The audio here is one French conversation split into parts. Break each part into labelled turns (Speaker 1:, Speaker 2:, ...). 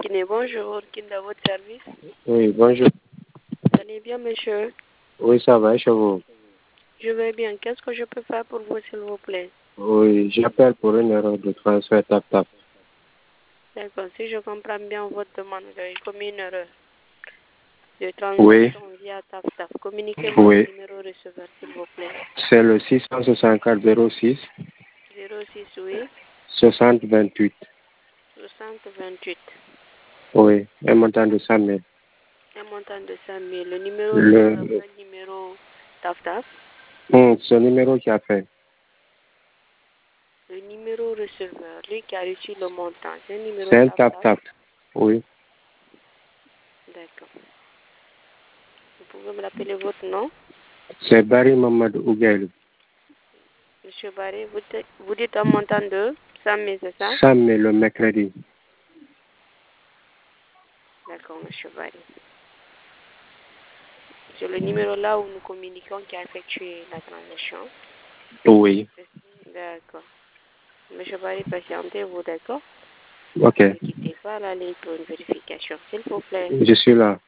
Speaker 1: Guinée, bonjour, Guinée à votre service.
Speaker 2: Oui, bonjour.
Speaker 1: Vous allez bien, monsieur?
Speaker 2: Oui, ça va, chez vous?
Speaker 1: Je vais bien. Qu'est-ce que je peux faire pour vous, s'il vous plaît?
Speaker 2: Oui, j'appelle pour une erreur de transfert TapTap.
Speaker 1: D'accord. Si je comprends bien votre demande, vous avez commis une erreur de
Speaker 2: Oui,
Speaker 1: transaction via TapTap. Communiquez-moi
Speaker 2: oui.
Speaker 1: le numéro receveur, s'il vous plaît.
Speaker 2: C'est le 664 06
Speaker 1: 06, oui,
Speaker 2: 60 28.
Speaker 1: 60 28.
Speaker 2: Oui, un montant de 100 000.
Speaker 1: Un montant de 5 000. Le numéro receveur,
Speaker 2: Le,
Speaker 1: quel numéro TapTap?
Speaker 2: ce numéro qui a fait.
Speaker 1: Le numéro receveur, lui qui a reçu le montant, c'est un numéro
Speaker 2: C'est un
Speaker 1: TapTap?
Speaker 2: TapTap. Oui.
Speaker 1: D'accord. Vous pouvez me rappeler votre nom?
Speaker 2: C'est Barry Mamadou Ougailou.
Speaker 1: Monsieur Barré, vous dites un montant de 100 000, c'est ça?
Speaker 2: 100 000 le mercredi.
Speaker 1: D'accord, monsieur Barré. C'est le numéro là où nous communiquons qui a effectué la transaction.
Speaker 2: Oui.
Speaker 1: D'accord. Monsieur Barré, patientez-vous, d'accord?
Speaker 2: Ok.
Speaker 1: Ne quittez pas la ligne pour une vérification, s'il vous plaît.
Speaker 2: Je suis là.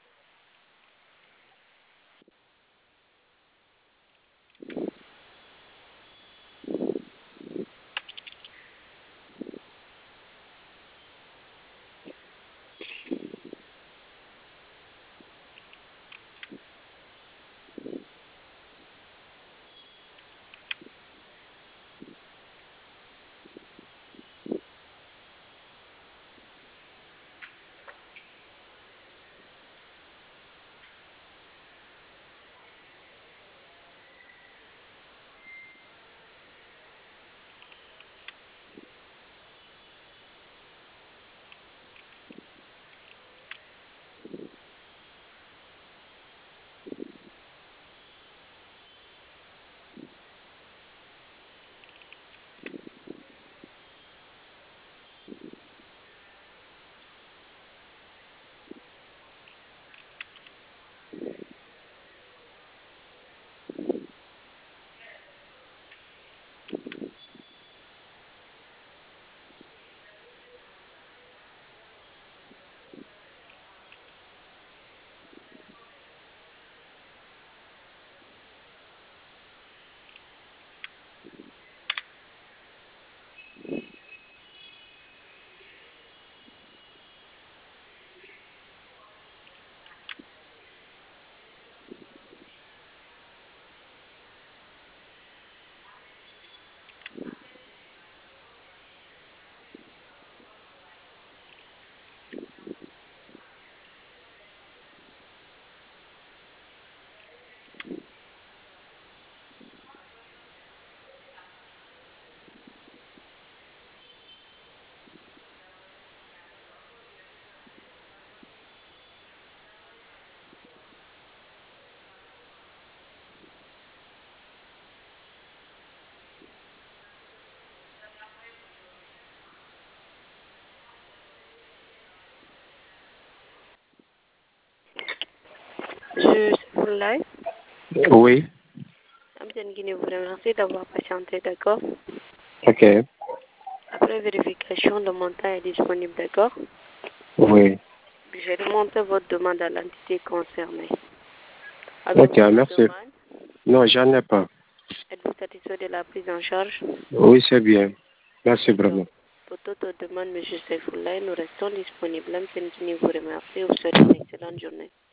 Speaker 1: Je suis pour live.
Speaker 2: Oui.
Speaker 1: Amtienne Guinée vous remercie d'avoir patienté, d'accord?
Speaker 2: Ok.
Speaker 1: Après vérification, le montant est disponible, d'accord?
Speaker 2: Oui.
Speaker 1: J'ai remonté votre demande à l'entité concernée.
Speaker 2: Ok,
Speaker 1: Avez-vous une
Speaker 2: merci.
Speaker 1: demande?
Speaker 2: Non, j'en ai pas.
Speaker 1: Êtes-vous satisfait de la prise en charge?
Speaker 2: Oui, c'est bien. Merci
Speaker 1: D'accord.
Speaker 2: vraiment.
Speaker 1: Pour toute autre demande, M. Seyfoulaye, nous restons disponibles. Amtienne Guinée vous remercie. Vous souhaite une excellente journée.